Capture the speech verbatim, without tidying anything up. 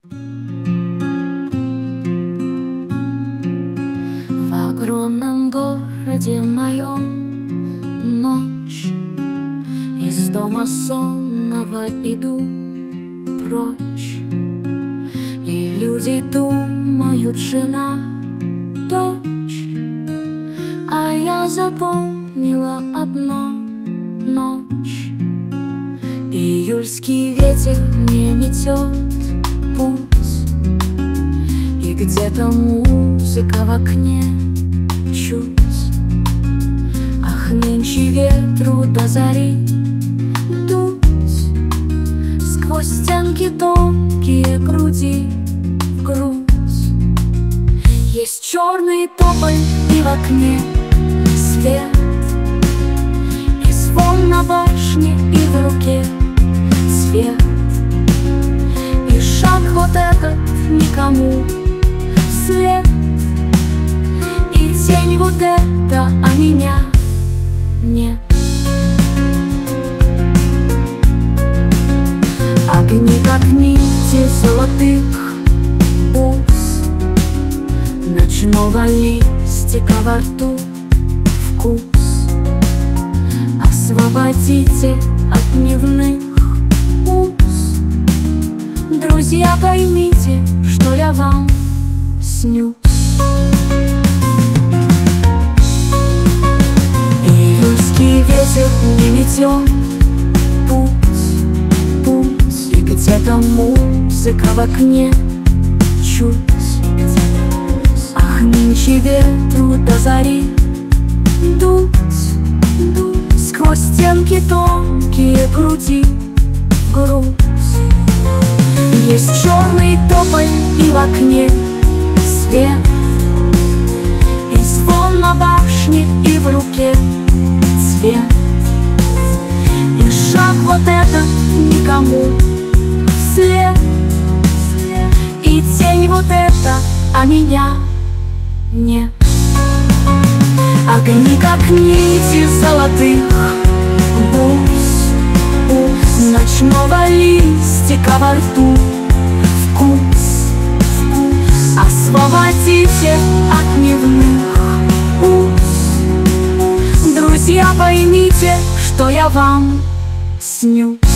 В огромном городе моем ночь. Из дома сонного иду прочь, и люди думают: жена, дочь. А я запомнила одно: ночь. Июльский ветер не метет путь, и где-то музыка в окне чуть. Ах, нынче ветру до зари дуть сквозь стенки тонкие груди в грудь. Есть черный тополь и в окне свет, и звон на башне, и в руке цвет. И шаг вот этот никому вслед, и тень вот эта, а меня нет. Огни, как нити золотых бус ночного листика во рту вкус. Освободите от дневных уз. Друзья, поймите, что я вам снюсь. Июльский ветер не метет путь, путь, и где-то музыка в окне чуть. Ах, нынче ветру до зари дуть, дуть сквозь стенки тонкие груди грудь. Есть черный тополь и в окне свет, и звон на башне, и в руке цвет. И шаг вот этот никому вслед, и тень вот эта, а меня нет. Огни, как нити золотых бус, бус ночного листика во рту вкус. Освободите от дневных уз. Друзья, поймите, что я вам снюсь.